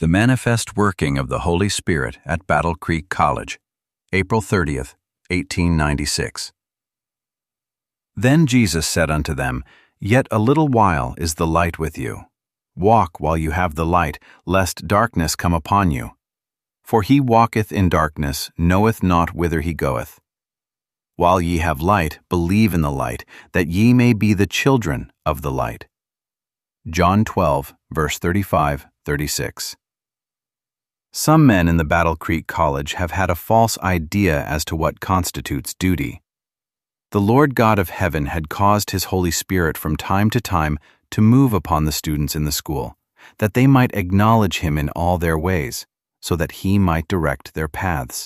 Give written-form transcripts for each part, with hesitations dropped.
The Manifest Working of the Holy Spirit at Battle Creek College, April 30th, 1896. Then Jesus said unto them, Yet a little while is the light with you. Walk while you have the light, lest darkness come upon you. For he walketh in darkness, knoweth not whither he goeth. While ye have light, believe in the light, that ye may be the children of the light. John 12, verse 35-36. Some men in the Battle Creek College have had a false idea as to what constitutes duty. The Lord God of heaven had caused His Holy Spirit from time to time to move upon the students in the school, that they might acknowledge Him in all their ways, so that He might direct their paths.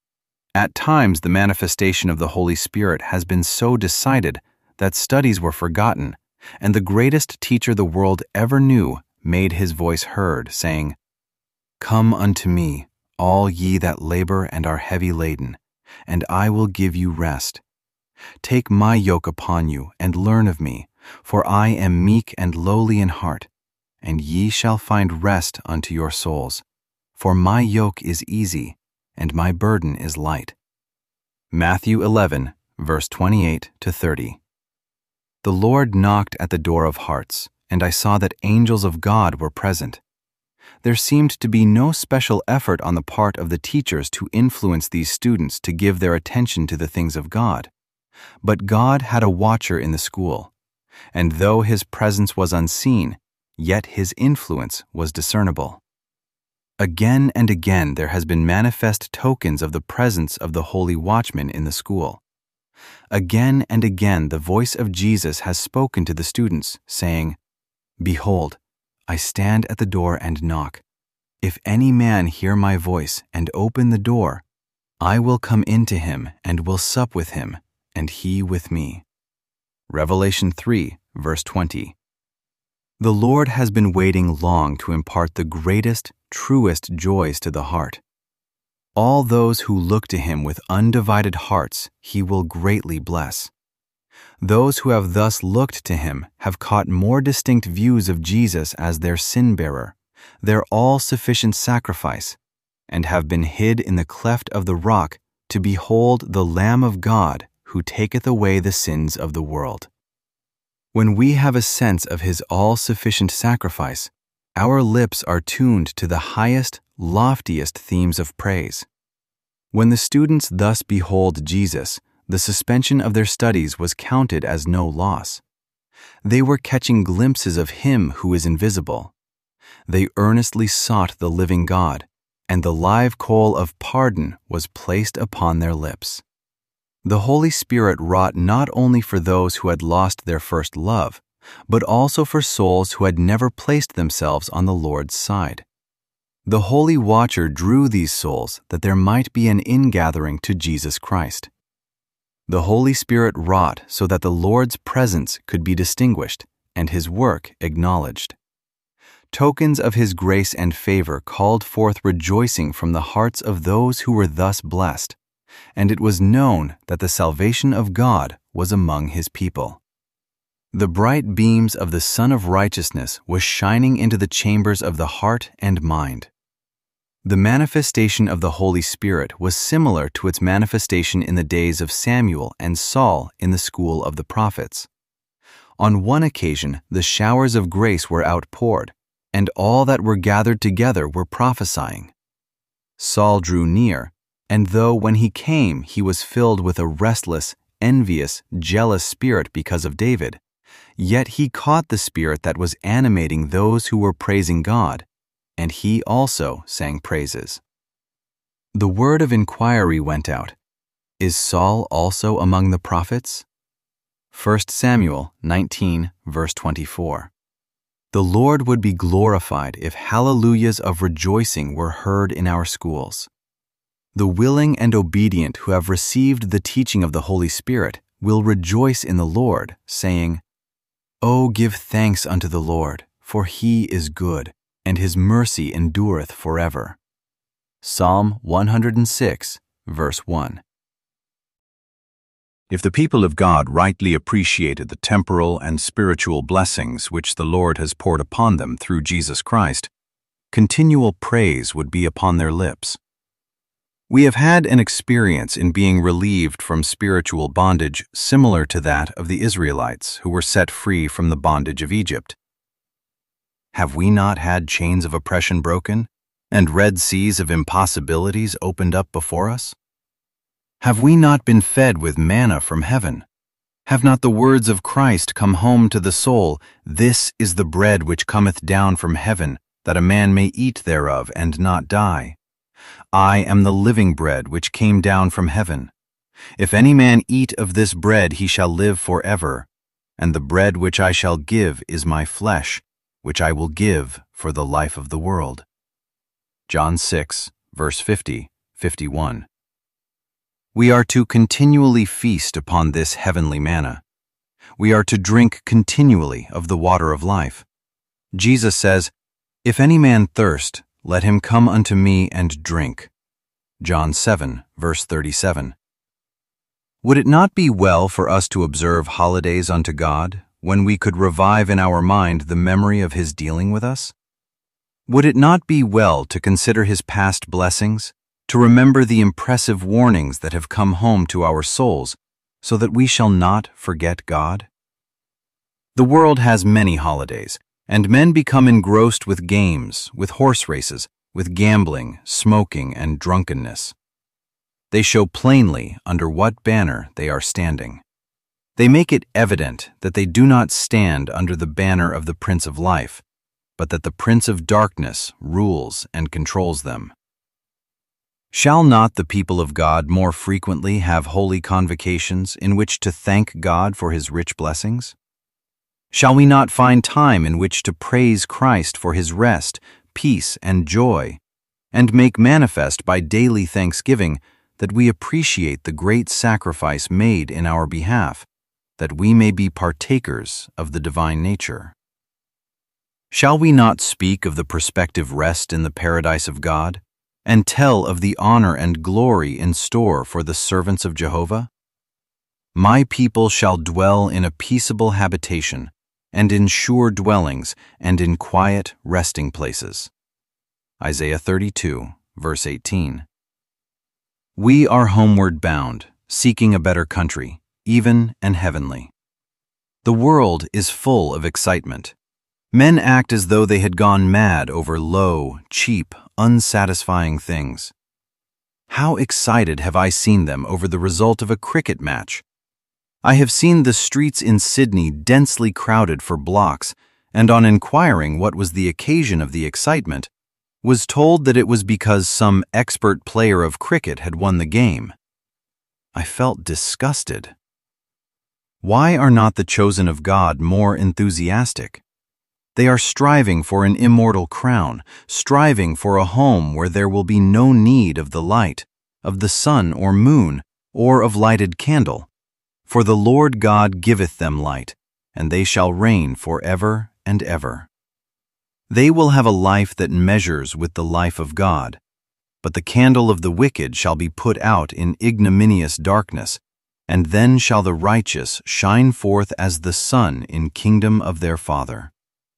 At times, the manifestation of the Holy Spirit has been so decided that studies were forgotten, and the greatest teacher the world ever knew made his voice heard, saying, Come unto me, all ye that labor and are heavy laden, and I will give you rest. Take my yoke upon you, and learn of me, for I am meek and lowly in heart, and ye shall find rest unto your souls. For my yoke is easy, and my burden is light. Matthew 11, verse 28-30. The Lord knocked at the door of hearts, and I saw that angels of God were present. There seemed to be no special effort on the part of the teachers to influence these students to give their attention to the things of God. But God had a watcher in the school, and though His presence was unseen, yet His influence was discernible. Again and again there has been manifest tokens of the presence of the holy watchman in the school. Again and again the voice of Jesus has spoken to the students, saying, Behold, I stand at the door and knock. If any man hear my voice and open the door, I will come into him and will sup with him, and he with me. Revelation 3, verse 20. The Lord has been waiting long to impart the greatest, truest joys to the heart. All those who look to Him with undivided hearts He will greatly bless. Those who have thus looked to Him have caught more distinct views of Jesus as their sin-bearer, their all-sufficient sacrifice, and have been hid in the cleft of the rock to behold the Lamb of God who taketh away the sins of the world. When we have a sense of His all-sufficient sacrifice, our lips are tuned to the highest, loftiest themes of praise. When the students thus behold Jesus, the suspension of their studies was counted as no loss. They were catching glimpses of Him who is invisible. They earnestly sought the living God, and the live coal of pardon was placed upon their lips. The Holy Spirit wrought not only for those who had lost their first love, but also for souls who had never placed themselves on the Lord's side. The Holy Watcher drew these souls that there might be an ingathering to Jesus Christ. The Holy Spirit wrought so that the Lord's presence could be distinguished and His work acknowledged. Tokens of His grace and favor called forth rejoicing from the hearts of those who were thus blessed, and it was known that the salvation of God was among His people. The bright beams of the Sun of Righteousness was shining into the chambers of the heart and mind. The manifestation of the Holy Spirit was similar to its manifestation in the days of Samuel and Saul in the school of the prophets. On one occasion, the showers of grace were outpoured, and all that were gathered together were prophesying. Saul drew near, and though when he came he was filled with a restless, envious, jealous spirit because of David, yet he caught the spirit that was animating those who were praising God, and he also sang praises. The word of inquiry went out, Is Saul also among the prophets? 1 Samuel 19, verse 24. The Lord would be glorified if hallelujahs of rejoicing were heard in our schools. The willing and obedient who have received the teaching of the Holy Spirit will rejoice in the Lord, saying, O give thanks unto the Lord, for He is good, and His mercy endureth forever. Psalm 106, verse 1. If the people of God rightly appreciated the temporal and spiritual blessings which the Lord has poured upon them through Jesus Christ, continual praise would be upon their lips. We have had an experience in being relieved from spiritual bondage similar to that of the Israelites who were set free from the bondage of Egypt. Have we not had chains of oppression broken and red seas of impossibilities opened up before us? Have we not been fed with manna from heaven? Have not the words of Christ come home to the soul, "This is the bread which cometh down from heaven, that a man may eat thereof and not die? I am the living bread which came down from heaven. If any man eat of this bread, he shall live forever. And the bread which I shall give is my flesh, which I will give for the life of the world." John 6, verse 50, 51. We are to continually feast upon this heavenly manna. We are to drink continually of the water of life. Jesus says, "If any man thirst, let him come unto me and drink." John 7, verse 37. Would it not be well for us to observe holidays unto God, when we could revive in our mind the memory of His dealing with us? Would it not be well to consider His past blessings, to remember the impressive warnings that have come home to our souls, so that we shall not forget God? The world has many holidays, and men become engrossed with games, with horse races, with gambling, smoking, and drunkenness. They show plainly under what banner they are standing. They make it evident that they do not stand under the banner of the Prince of Life, but that the Prince of Darkness rules and controls them. Shall not the people of God more frequently have holy convocations in which to thank God for His rich blessings? Shall we not find time in which to praise Christ for His rest, peace, and joy, and make manifest by daily thanksgiving that we appreciate the great sacrifice made in our behalf, that we may be partakers of the divine nature? Shall we not speak of the prospective rest in the paradise of God, and tell of the honor and glory in store for the servants of Jehovah? My people shall dwell in a peaceable habitation, and in sure dwellings, and in quiet resting places. Isaiah 32, verse 18. We are homeward bound, seeking a better country, even and heavenly. The world is full of excitement. Men act as though they had gone mad over low, cheap, unsatisfying things. How excited have I seen them over the result of a cricket match? I have seen the streets in Sydney densely crowded for blocks, and on inquiring what was the occasion of the excitement, was told that it was because some expert player of cricket had won the game. I felt disgusted. Why are not the chosen of God more enthusiastic? They are striving for an immortal crown, striving for a home where there will be no need of the light, of the sun or moon, or of lighted candle. For the Lord God giveth them light, and they shall reign forever and ever. They will have a life that measures with the life of God, but the candle of the wicked shall be put out in ignominious darkness, and then shall the righteous shine forth as the sun in kingdom of their Father.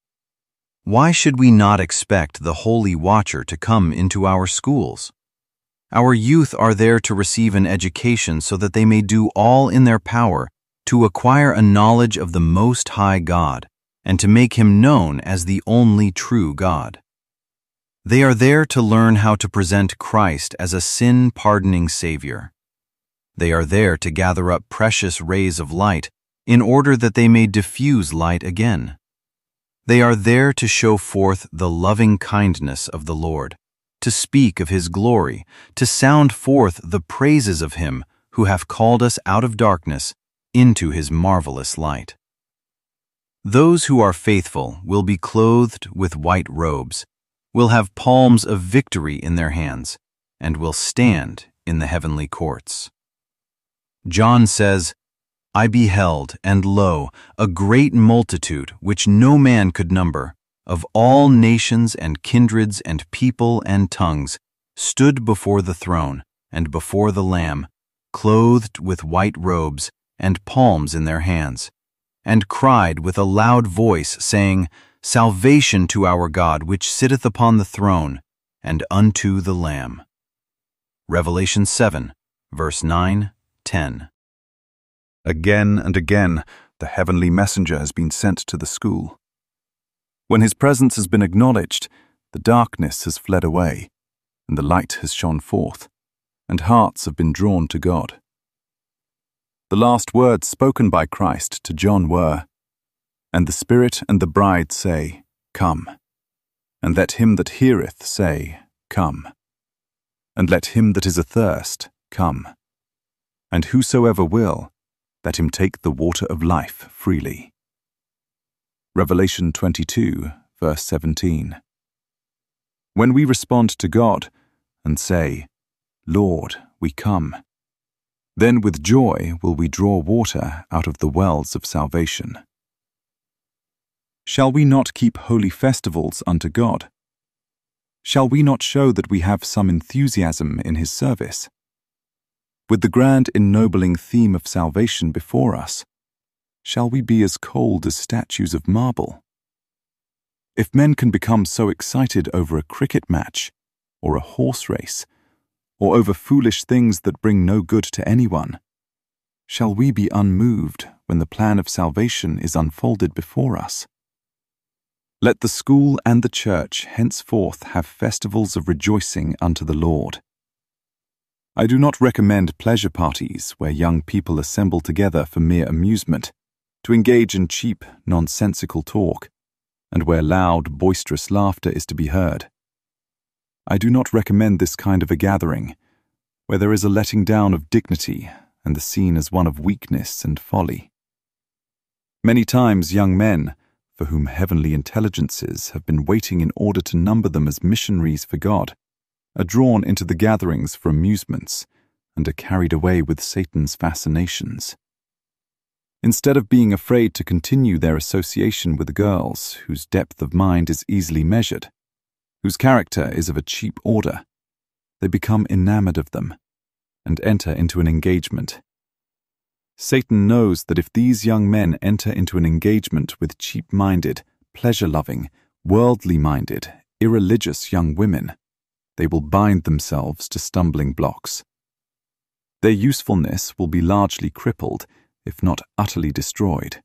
Why should we not expect the Holy Watcher to come into our schools? Our youth are there to receive an education so that they may do all in their power to acquire a knowledge of the Most High God and to make Him known as the only true God. They are there to learn how to present Christ as a sin-pardoning Savior. They are there to gather up precious rays of light in order that they may diffuse light again. They are there to show forth the loving kindness of the Lord, to speak of His glory, to sound forth the praises of Him who hath called us out of darkness into His marvelous light. Those who are faithful will be clothed with white robes, will have palms of victory in their hands, and will stand in the heavenly courts. John says, I beheld, and lo, a great multitude, which no man could number, of all nations and kindreds and people and tongues, stood before the throne and before the Lamb, clothed with white robes and palms in their hands, and cried with a loud voice, saying, salvation to our God, which sitteth upon the throne, and unto the Lamb. Revelation 7, verse 9, 10. Again and again, the heavenly messenger has been sent to the school. When his presence has been acknowledged, the darkness has fled away, and the light has shone forth, and hearts have been drawn to God. The last words spoken by Christ to John were, "And the Spirit and the bride say, Come. And let him that heareth say, Come. And let him that is athirst come. And whosoever will, let him take the water of life freely." Revelation 22, verse 17. When we respond to God and say, "Lord, we come," then with joy will we draw water out of the wells of salvation. Shall we not keep holy festivals unto God? Shall we not show that we have some enthusiasm in His service? With the grand ennobling theme of salvation before us, shall we be as cold as statues of marble? If men can become so excited over a cricket match, or a horse race, or over foolish things that bring no good to anyone, shall we be unmoved when the plan of salvation is unfolded before us? Let the school and the church henceforth have festivals of rejoicing unto the Lord. I do not recommend pleasure parties where young people assemble together for mere amusement, to engage in cheap, nonsensical talk, and where loud, boisterous laughter is to be heard. I do not recommend this kind of a gathering, where there is a letting down of dignity and the scene as one of weakness and folly. Many times young men, for whom heavenly intelligences have been waiting in order to number them as missionaries for God, are drawn into the gatherings for amusements and are carried away with Satan's fascinations. Instead of being afraid to continue their association with girls whose depth of mind is easily measured, whose character is of a cheap order, they become enamored of them and enter into an engagement. Satan knows that if these young men enter into an engagement with cheap-minded, pleasure-loving, worldly-minded, irreligious young women, they will bind themselves to stumbling blocks. Their usefulness will be largely crippled, if not utterly destroyed.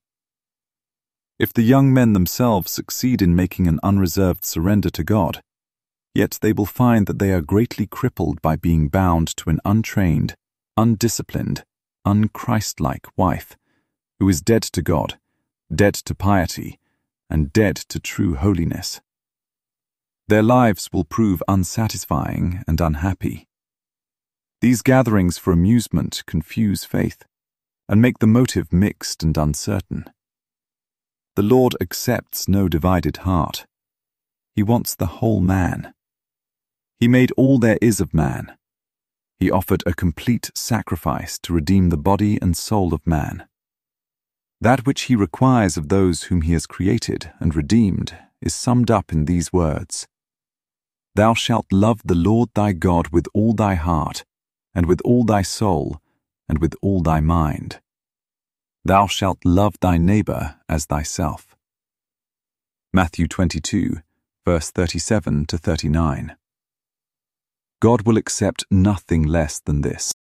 If the young men themselves succeed in making an unreserved surrender to God, yet they will find that they are greatly crippled by being bound to an untrained, undisciplined, unchristlike wife, who is dead to God, dead to piety, and dead to true holiness. Their lives will prove unsatisfying and unhappy. These gatherings for amusement confuse faith, and make the motive mixed and uncertain. The Lord accepts no divided heart. He wants the whole man. He made all there is of man. He offered a complete sacrifice to redeem the body and soul of man. That which He requires of those whom He has created and redeemed is summed up in these words: "Thou shalt love the Lord thy God with all thy heart, and with all thy soul, and with all thy mind. Thou shalt love thy neighbor as thyself." Matthew 22, verse 37 to 39. God will accept nothing less than this.